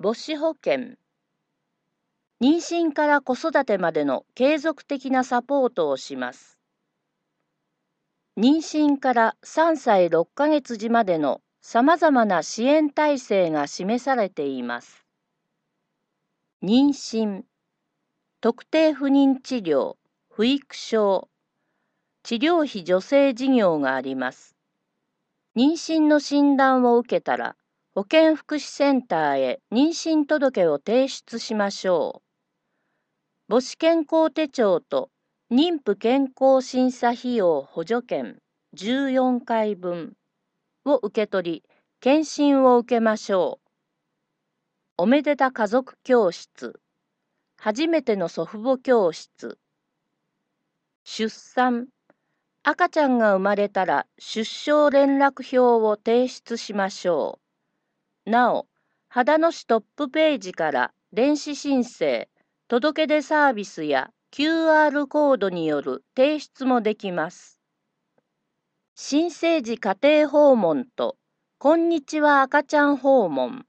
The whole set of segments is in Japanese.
母子保険。妊娠から子育てまでの継続的なサポートをします。妊娠から3歳6ヶ月時までのさまざまな支援体制が示されています。妊娠、特定不妊治療、不育症、治療費助成事業があります。妊娠の診断を受けたら、保健福祉センターへ妊娠届を提出しましょう。母子健康手帳と妊婦健康審査費用補助券14回分を受け取り、検診を受けましょう。おめでた家族教室、初めての祖父母教室、出産、赤ちゃんが生まれたら出生連絡票を提出しましょう。なお、秦野市トップページから電子申請、届出サービスや QR コードによる提出もできます。新生児家庭訪問とこんにちは赤ちゃん訪問。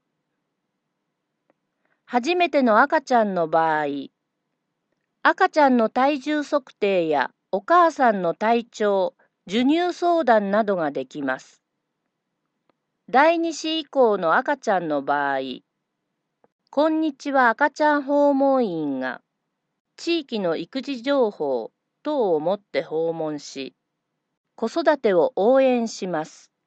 初めての赤ちゃんの場合、赤ちゃんの体重測定やお母さんの体調、授乳相談などができます。第2子以降の赤ちゃんの場合、こんにちは赤ちゃん訪問員が地域の育児情報等をもって訪問し、子育てを応援します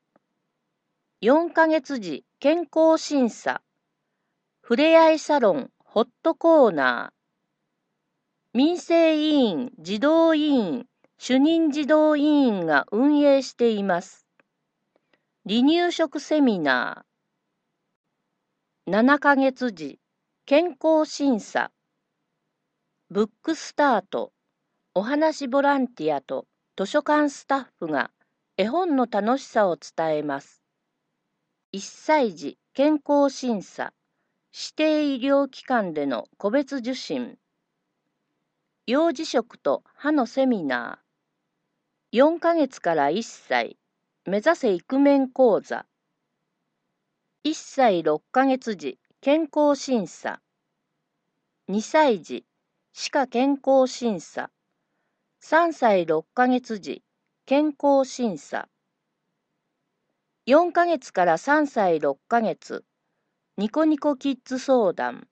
。4ヶ月時健康審査、ふれあいサロンホットコーナー、民生委員児童委員主任児童委員が運営しています。離乳食セミナー、7ヶ月時健康審査、ブックスタート、お話ボランティアと図書館スタッフが絵本の楽しさを伝えます。1歳児健康審査、指定医療機関での個別受診、幼児食と歯のセミナー、4ヶ月から1歳、目指せイクメン講座、1歳6ヶ月時健康審査、2歳児歯科健康審査、3歳6ヶ月時健康審査、4ヶ月から3歳6ヶ月、ニコニコキッズ相談、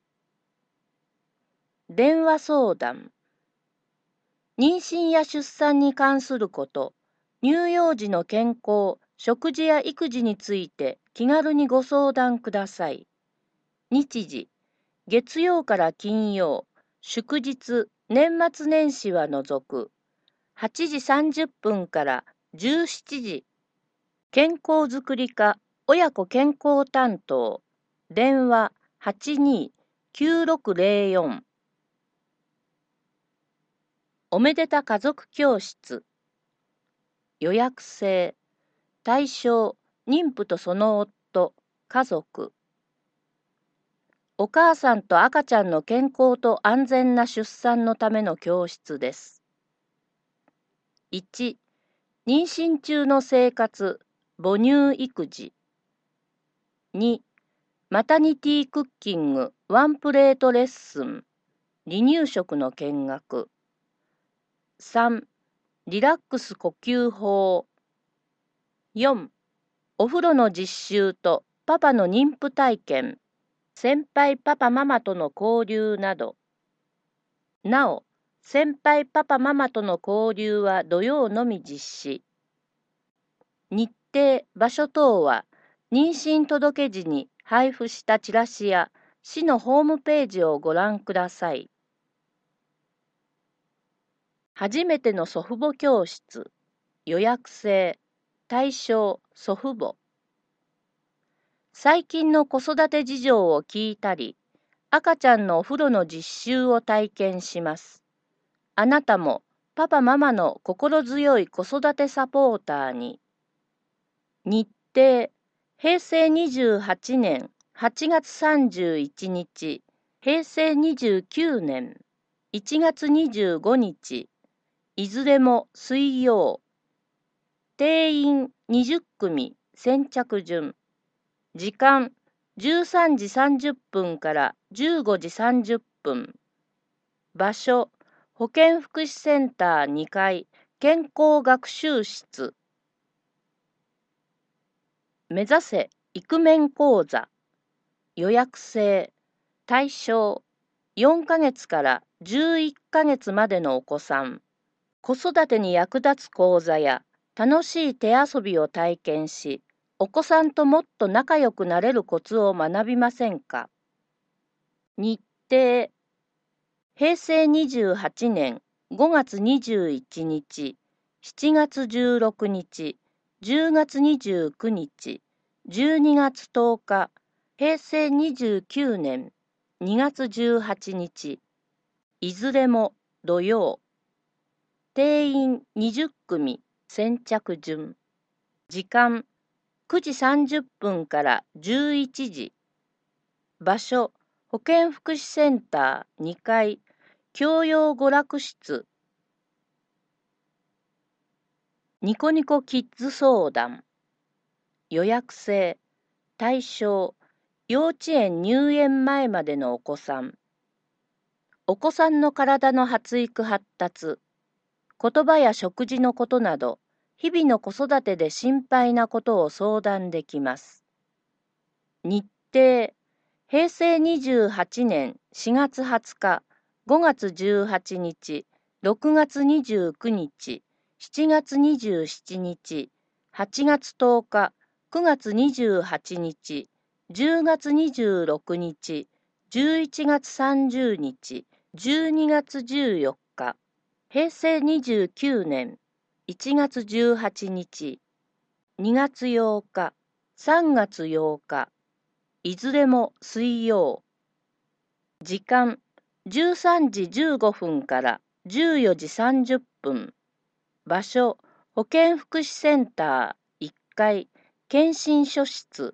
電話相談、妊娠や出産に関すること、乳幼児の健康、食事や育児について気軽にご相談ください。日時、月曜から金曜、祝日、年末年始は除く、8時30分から17時、健康づくり課親子健康担当、電話82-9604。おめでた家族教室、予約制、対象、妊婦とその夫、家族。お母さんと赤ちゃんの健康と安全な出産のための教室です。1、妊娠中の生活、母乳育児。2、マタニティクッキングワンプレートレッスン、離乳食の見学。3、リラックス呼吸法。4、お風呂の実習とパパの妊婦体験、先輩パパママとの交流など。なお、先輩パパママとの交流は土曜のみ実施。日程、場所等は妊娠届時に配布したチラシや市のホームページをご覧ください。初めての祖父母教室、予約制、対象、祖父母。最近の子育て事情を聞いたり、赤ちゃんのお風呂の実習を体験します。あなたもパパママの心強い子育てサポーターに。日程、平成28年8月31日、平成29年1月25日、いずれも水曜。定員20組先着順。時間 13時30分から15時30分。場所、保健福祉センター2階、健康学習室。目指せイクメン講座。予約制。対象、4ヶ月から11ヶ月までのお子さん。子育てに役立つ講座や楽しい手遊びを体験し、お子さんともっと仲良くなれるコツを学びませんか。日程、平成28年5月21日、7月16日、10月29日、12月10日、平成29年2月18日、いずれも土曜。定員20組、先着順。時間、9時30分から11時。場所、保健福祉センター2階、教養娯楽室。ニコニコキッズ相談。予約制。対象、幼稚園入園前までのお子さん。お子さんの体の発育発達、言葉や食事のことなど、日々の子育てで心配なことを相談できます。日程、平成28年4月20日、5月18日、6月29日、7月27日、8月10日、9月28日、10月26日、11月30日、12月14日、平成29年1月18日、2月8日、3月8日、いずれも水曜。時間、13時15分から14時30分。場所、保健福祉センター1階、検診所室。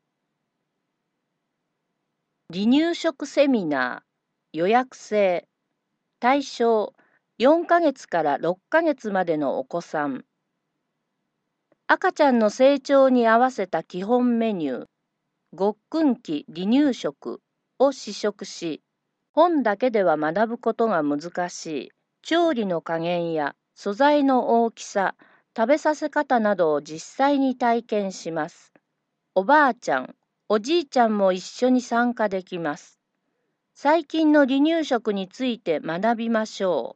離乳食セミナー、予約制。対象、4ヶ月から6ヶ月までのお子さん。赤ちゃんの成長に合わせた基本メニュー、ごっくん期離乳食を試食し、本だけでは学ぶことが難しい調理の加減や素材の大きさ、食べさせ方などを実際に体験します。おばあちゃん、おじいちゃんも一緒に参加できます。最近の離乳食について学びましょ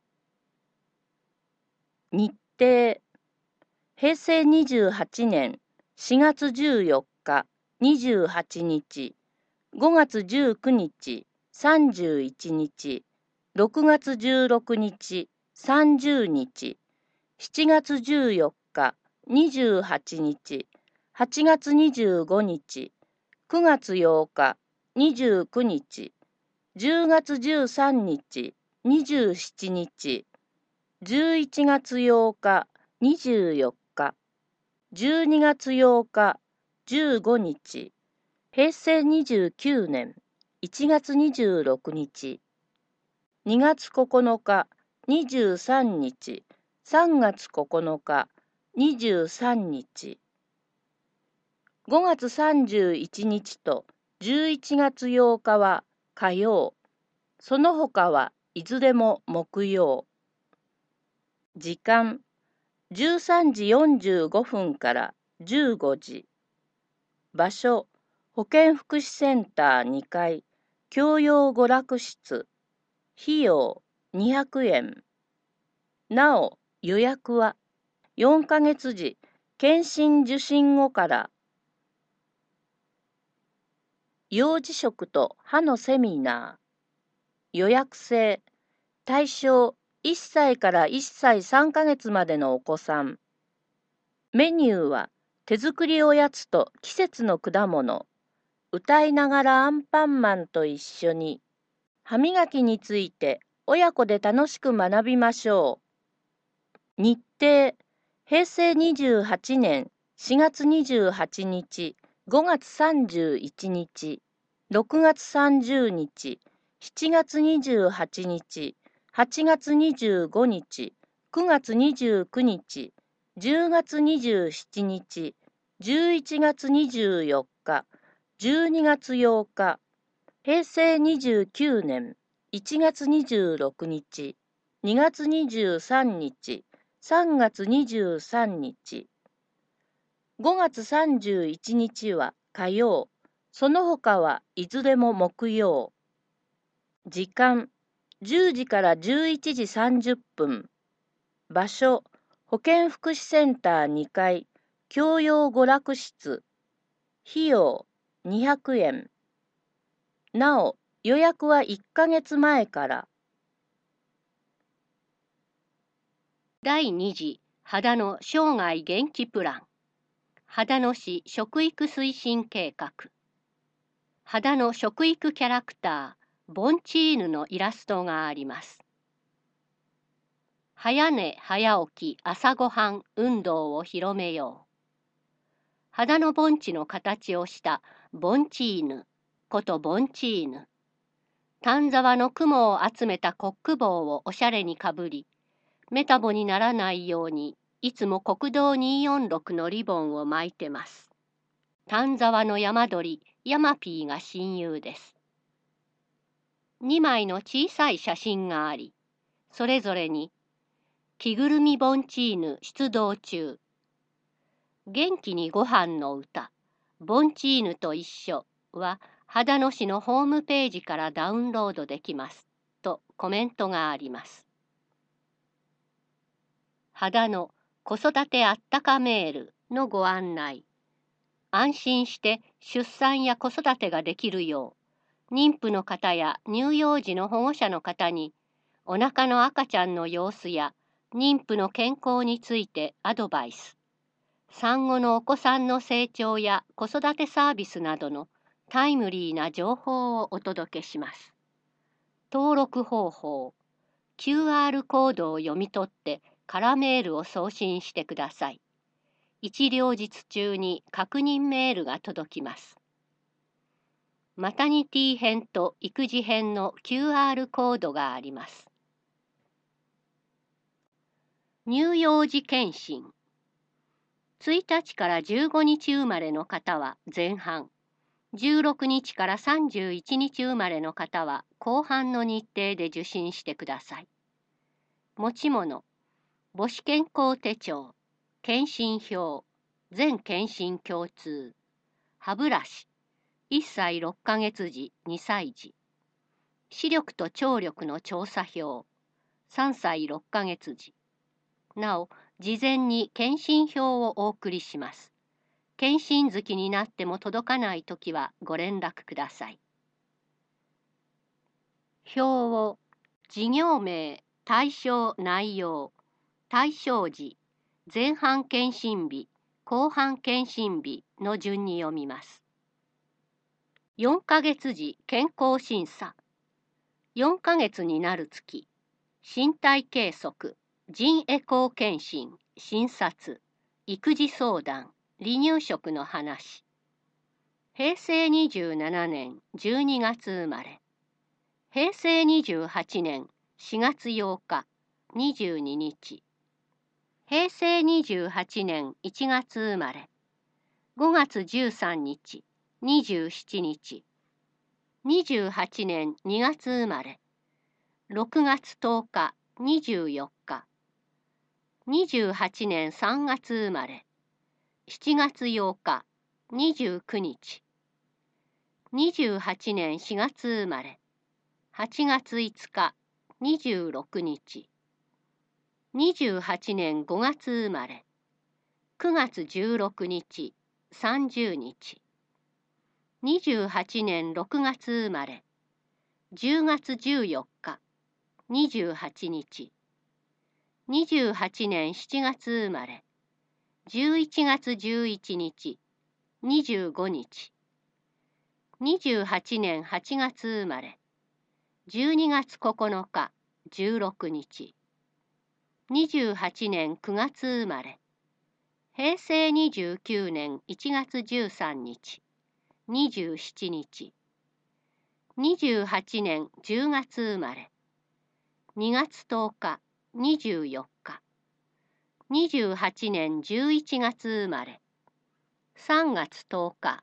う。日程、平成28年4月14日、28日、5月19日、31日、6月16日、30日、7月14日、28日、8月25日、9月8日、29日、10月13日、27日、11月8日、24日、12月8日、15日、平成29年1月26日、2月9日、23日、3月9日、23日、5月31日と11月8日は火曜、その他はいずれも木曜。時間、13時45分から15時。場所、保健福祉センター2階、教養娯楽室。費用200円。なお、予約は4ヶ月時、検診受診後から。幼児食と歯のセミナー。予約制。対象1歳から1歳3ヶ月までのお子さん。メニューは手作りおやつと季節の果物。歌いながらアンパンマンと一緒に。歯磨きについて親子で楽しく学びましょう。日程、平成28年4月28日、5月31日、6月30日、7月28日、8月25日、9月29日、10月27日、11月24日、 12月8日、平成29年1月26日、2月23日、3月23日、5月31日は火曜、その他はいずれも木曜。時間、10時から11時30分。場所、保健福祉センター2階、教養娯楽室。費用、200円。なお、予約は1ヶ月前から。 第2次秦野生涯元気プラン。秦野市食育推進計画。秦野食育キャラクター、ボンチーヌのイラストがあります。早寝早起き朝ごはん運動を広めよう。秦野盆地の形をしたボンチーヌことボンチーヌ。丹沢の雲を集めたコック帽をおしゃれにかぶり、メタボにならないようにいつも国道246のリボンを巻いてます。丹沢の山鳥ヤマピーが親友です。2枚の小さい写真があり、それぞれに着ぐるみボンチーヌ出動中、元気にご飯の歌ボンチーヌと一緒は秦野市のホームページからダウンロードできますとコメントがあります。秦野子育てあったかメールのご案内。安心して出産や子育てができるよう、妊婦の方や乳幼児の保護者の方に、お腹の赤ちゃんの様子や妊婦の健康についてアドバイス。産後のお子さんの成長や子育てサービスなどのタイムリーな情報をお届けします。登録方法。QR コードを読み取ってカラメールを送信してください。一両日中に確認メールが届きます。マタニティ編と育児編の QR コードがあります。乳幼児検診。1日から15日生まれの方は前半、16日から31日生まれの方は後半の日程で受診してください。持ち物、母子健康手帳、検診票、全検診共通、歯ブラシ、1歳6ヶ月時、2歳児、視力と聴力の調査票、3歳6ヶ月時。なお、事前に検診票をお送りします。検診月になっても届かないときはご連絡ください。表を事業名、対象内容、対象時、前半検診日、後半検診日の順に読みます。4ヶ月時健康審査、4ヶ月になる月、身体計測、腎エコー検診、診察、育児相談、離乳食の話。平成27年12月生まれ。平成28年4月8日、22日。平成28年1月生まれ。5月13日、27日。28年2月生まれ。6月10日、24日。28年3月生まれ。7月8日、29日。28年4月生まれ。8月5日、26日。28年5月生まれ。9月16日、30日。28年6月生まれ。10月14日、28日。28年7月生まれ。11月11日、25日。28年8月生まれ。12月9日、16日。28年9月生まれ。平成29年1月13日、27日。28年10月生まれ。2月10日、24日。28年11月生まれ。3月10日、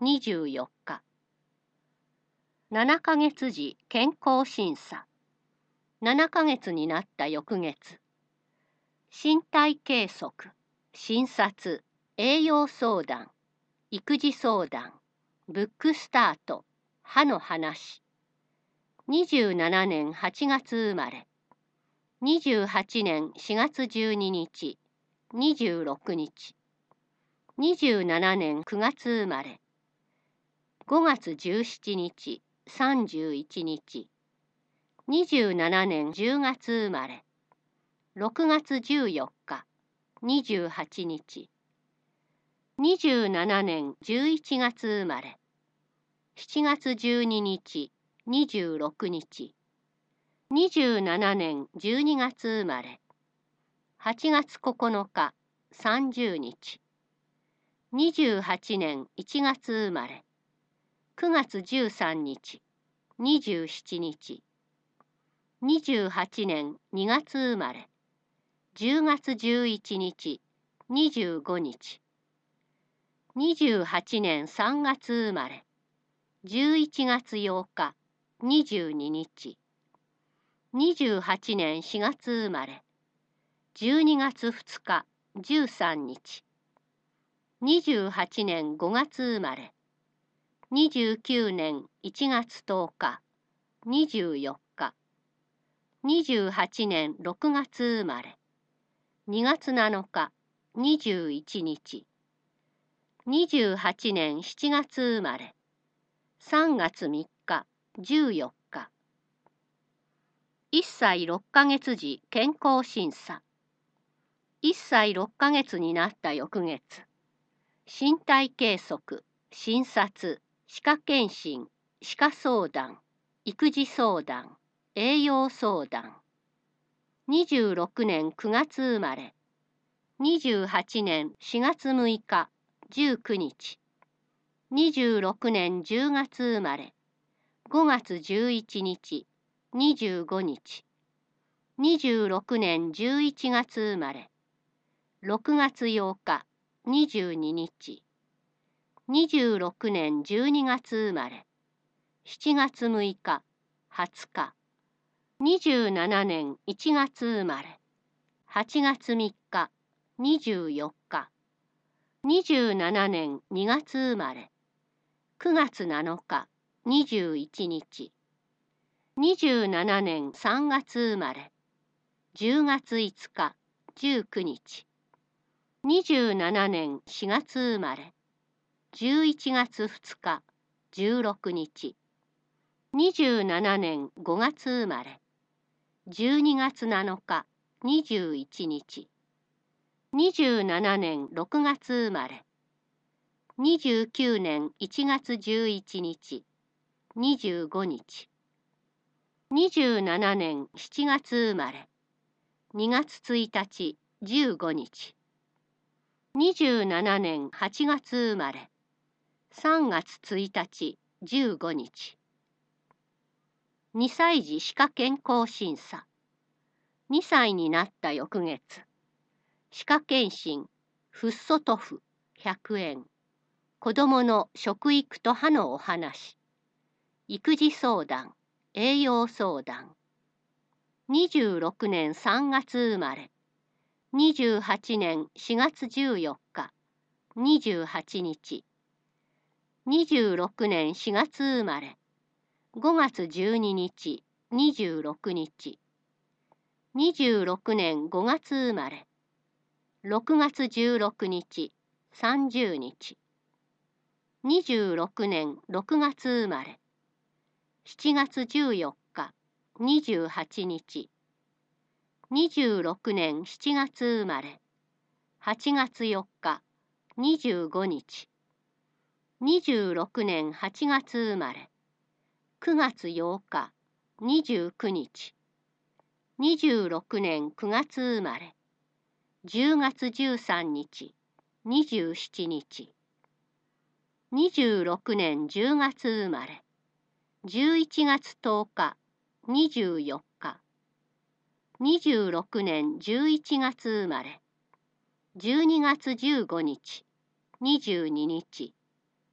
24日。7ヶ月時健康審査。7ヶ月になった翌月。身体計測、診察、栄養相談、育児相談、ブックスタート、歯の話。27年8月生まれ。28年4月12日、26日。27年9月生まれ。5月17日、31日。27年10月生まれ。6月14日、28日。27年11月生まれ。7月12日、26日。27年12月生まれ。8月9日、30日。28年1月生まれ。9月13日、27日。28年2月生まれ。10月11日、25日。28年3月生まれ。11月8日、22日。28年4月生まれ。12月2日、13日。28年5月生まれ。29年1月10日、24日。28年6月生まれ。2月7日、21日。28年7月生まれ。3月3日、14日。1歳6ヶ月時健康審査。1歳6ヶ月になった翌月。身体計測、診察、歯科検診、歯科相談、育児相談、栄養相談。26年9月生まれ。28年4月6日、19日。26年10月生まれ。5月11日、25日。26年11月生まれ。6月8日、22日。26年12月生まれ。7月6日、20日。27年1月生まれ。8月3日、24日。27年2月生まれ。9月7日、21日。27年3月生まれ。10月5日、19日。27年4月生まれ。11月2日、16日。27年5月生まれ。12月7日、21日。27年6月生まれ。29年1月11日、25日。27年7月生まれ。2月1日、15日。27年8月生まれ。3月1日、15日。2歳児歯科健康審査。2歳になった翌月。歯科検診、フッ素塗布、100円。子どもの食育と歯のお話。育児相談、栄養相談。26年3月生まれ。28年4月14日、28日。26年4月生まれ。5月12日、26日。26年5月生まれ。6月16日、30日。26年6月生まれ。7月14日、28日。26年7月生まれ。8月4日、25日。26年8月生まれ。9月8日、29日。26年9月生まれ。10月13日、27日。26年10月生まれ。11月10日、24日。26年11月生まれ。12月15日、22日。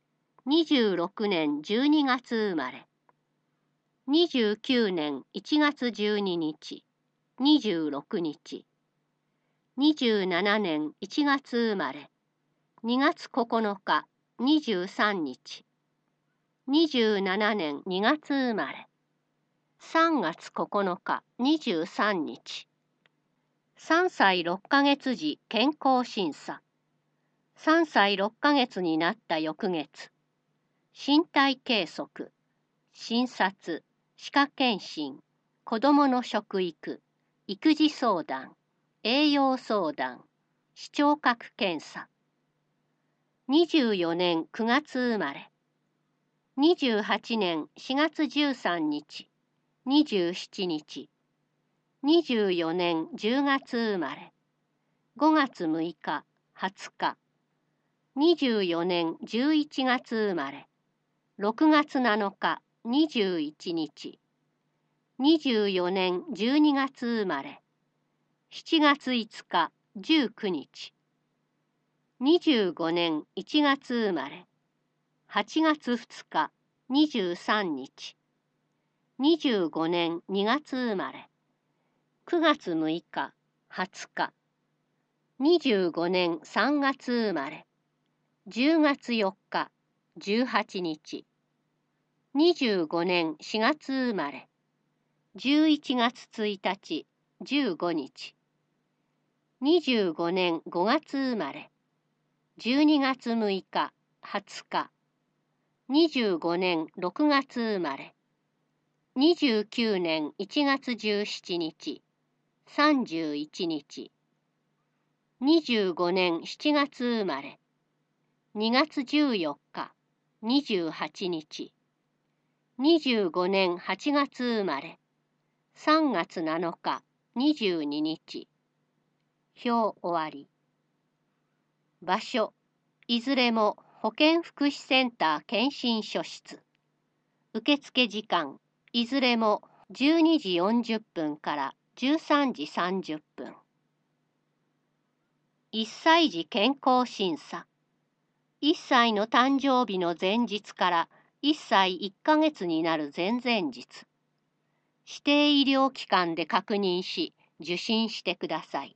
26年12月生まれ。29年1月12日、26日。27年1月生まれ。2月9日、23日。27年2月生まれ。3月9日、23日。3歳6ヶ月時健康審査。3歳6ヶ月になった翌月。身体計測、診察、歯科検診、子どもの食育、育児相談、栄養相談、視聴覚検査。24年9月生まれ。28年4月13日、27日。24年10月生まれ。5月6日、20日。24年11月生まれ。6月7日、21日。24年12月生まれ。7月5日、19日。25年1月生まれ。8月2日、23日。25年2月生まれ。9月6日、20日。25年3月生まれ。10月4日、18日。25年4月生まれ。11月1日、15日。25年5月生まれ。12月6日、20日。25年6月生まれ。29年1月17日、31日。25年7月生まれ。2月14日、28日。25年8月生まれ。3月7日、22日。表終わり。場所、いずれも保健福祉センター検診所室。受付時間、いずれも12時40分から13時30分。1歳児健康審査。1歳の誕生日の前日から1歳1ヶ月になる前々日。指定医療機関で確認し、受診してください。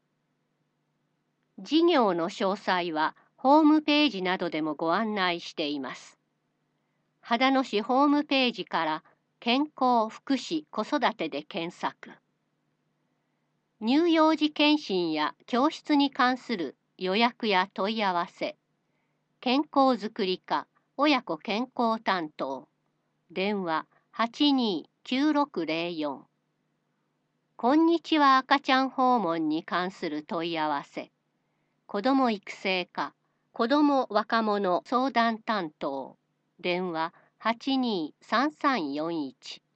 事業の詳細はホームページなどでもご案内しています。秦野市ホームページから健康福祉子育てで検索。乳幼児検診や教室に関する予約や問い合わせ。健康づくり課親子健康担当。電話829604。こんにちは赤ちゃん訪問に関する問い合わせ。子ども育成課子ども若者相談担当。電話823341。